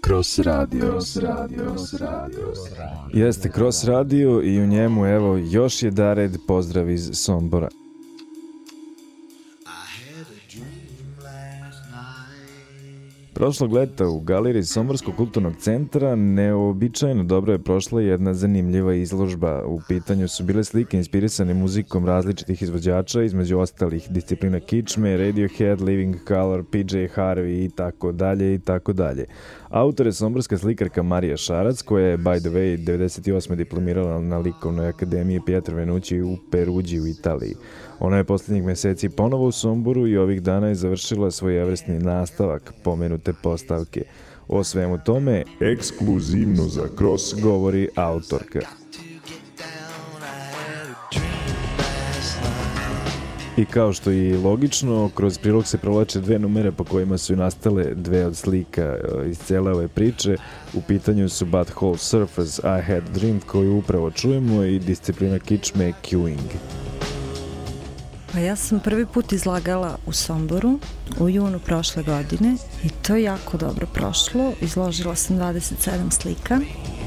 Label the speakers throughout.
Speaker 1: Cross Radio. Jeste Cross Radio i u njemu evo još je Dared pozdrav iz Sombora. Prošlog leta u galeriji Somborskog kulturnog centra neobičajno dobro je prošla jedna zanimljiva izložba. U pitanju su bile slike inspirisane muzikom različitih izvođača, između ostalih disciplina kičme, Radiohead, Living Colour, PJ Harvey i tako dalje. Autor je somborska slikarka Marija Šarac, koja je, by the way, 98. diplomirala na Likovnoj akademiji Pietro Venucci u Peruđi u Italiji. Ona je posljednjih meseci ponovo u Somboru i ovih dana je završila svoj evresni nastavak pomenute postavke. O svemu tome, ekskluzivno za Cross, govori autorka. I kao što je logično, kroz prilog se provlače dve numere po kojima su nastale dve od slika iz cijele ove priče. U pitanju su But Whole Surface, I Had Dreamed, koju upravo čujemo, i disciplina kičme Queuing.
Speaker 2: Pa ja sam prvi put izlagala u Somboru u junu prošle godine i to je jako dobro prošlo. Izložila sam 27 slika.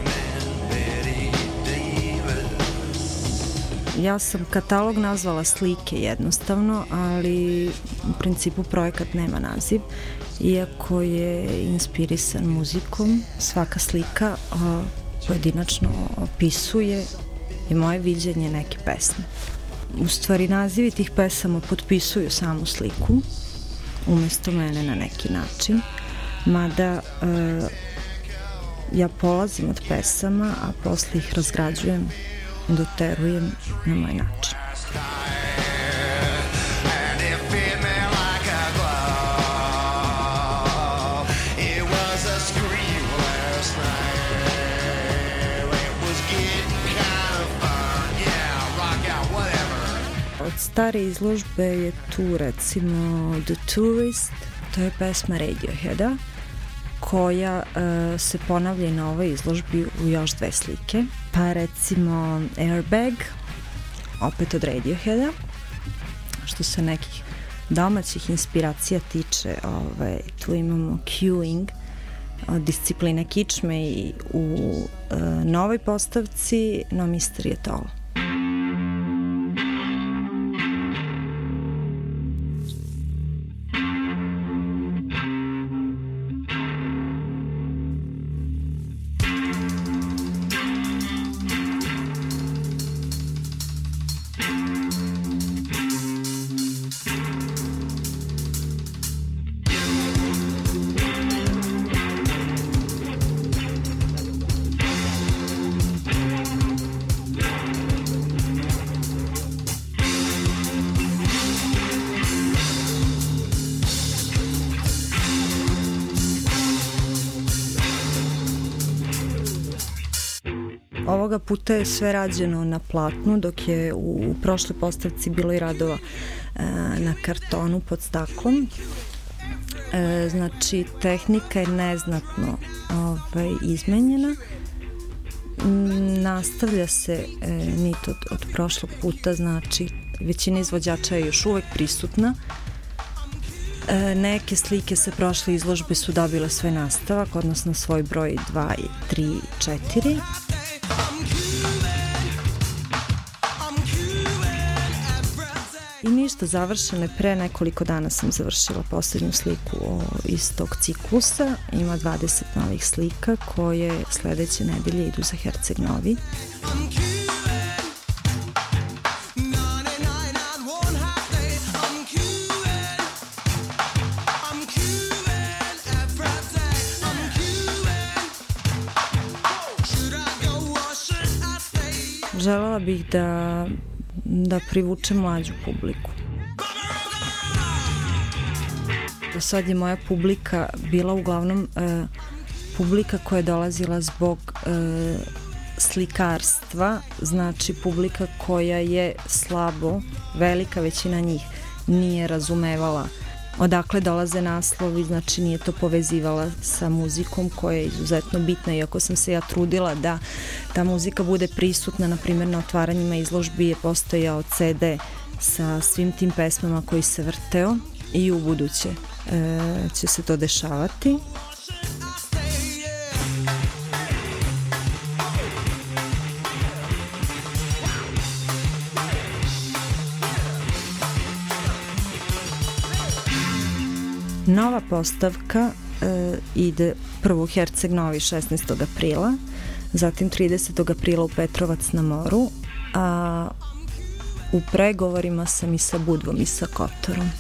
Speaker 2: Ja sam katalog nazvala slike jednostavno, ali u principu projekat nema naziv. Iako je inspirisan muzikom, svaka slika pojedinačno opisuje i moje viđenje neke pesme. U stvari, nazivi tih pesama potpisuju samu sliku umjesto mene na neki način, mada ja polazim od pesama, a posle ih razgrađujem, doterujem na moj način. Od stare izložbe je tu recimo The Tourist, to je pesma Radioheada, koja se ponavlja i na ovoj izložbi u još dve slike. Pa recimo Airbag, opet od Radioheada. Što se nekih domaćih inspiracija tiče, tu imamo Queuing od discipline kičme i u novoj postavci No Mystery at All. Ovoga puta je sve rađeno na platnu, dok je u prošloj postavci bilo i radova na kartonu pod staklom. Znači, tehnika je neznatno izmenjena. Nastavlja se nit od prošlog puta, znači većina izvođača je još uvek prisutna. Neke slike sa prošle izložbe su dobile svoj nastavak, odnosno svoj broj 2, 3, 4. I ništa, završeno je pre nekoliko dana, sam završila posljednju sliku iz tog ciklusa. Ima 20 novih slika koje sledeće nedelje idu za Herceg Novi. Želela bih da privuče mlađu publiku. Do sad je moja publika bila uglavnom publika koja je dolazila zbog slikarstva, znači publika koja je slabo, velika većina njih nije razumevala odakle dolaze naslovi, znači nije to povezivala sa muzikom koja je izuzetno bitna, iako sam se ja trudila da ta muzika bude prisutna. Na primjer, na otvaranjima izložbi je postojao CD sa svim tim pesmama koji se vrteo i u buduće će se to dešavati. Nova postavka ide prvo u Herceg Novi 16. aprila, zatim 30. aprila u Petrovac na moru, a u pregovorima sam i sa Budvom i sa Kotorom.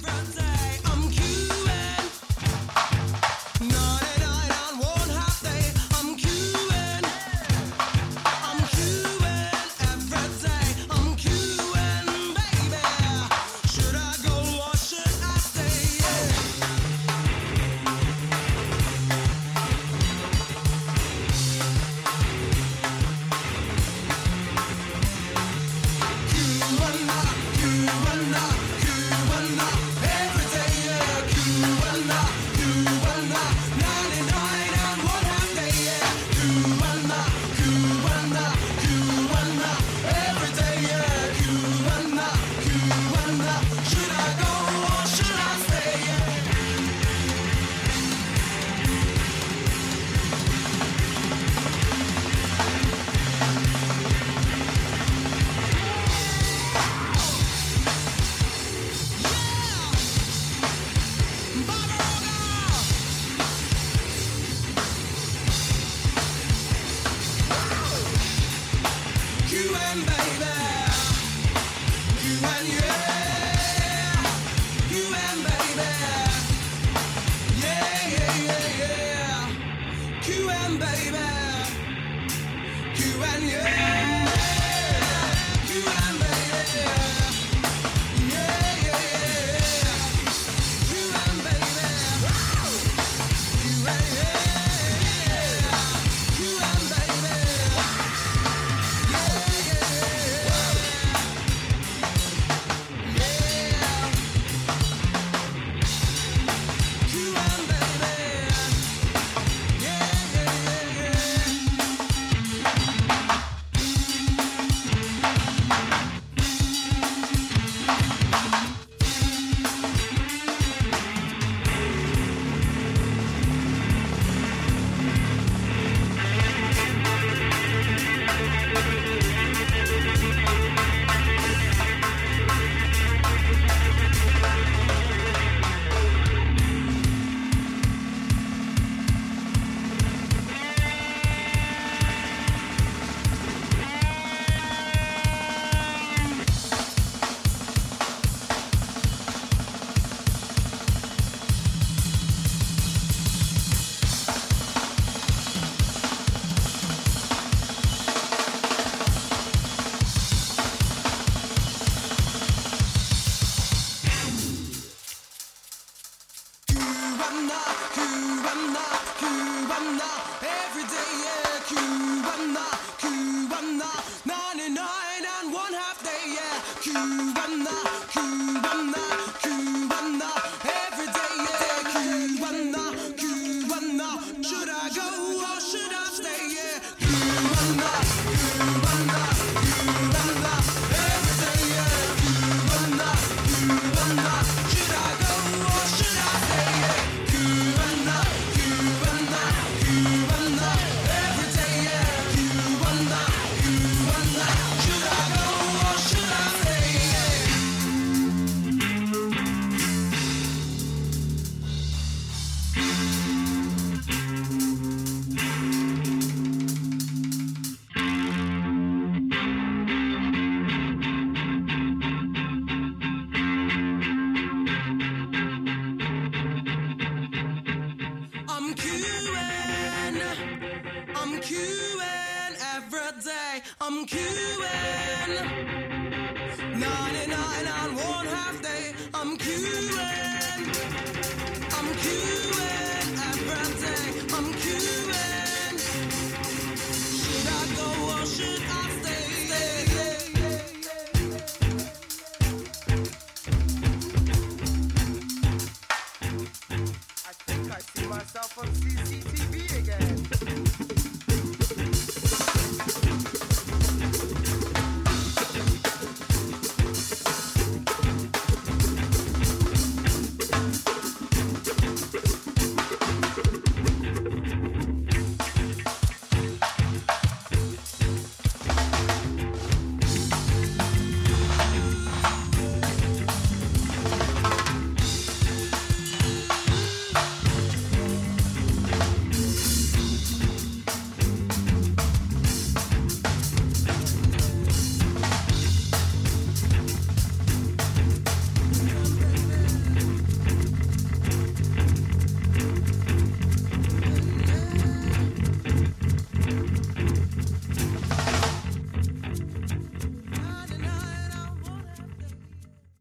Speaker 3: I'm queuing 99 on one half day. I'm queuing every day. I'm queuing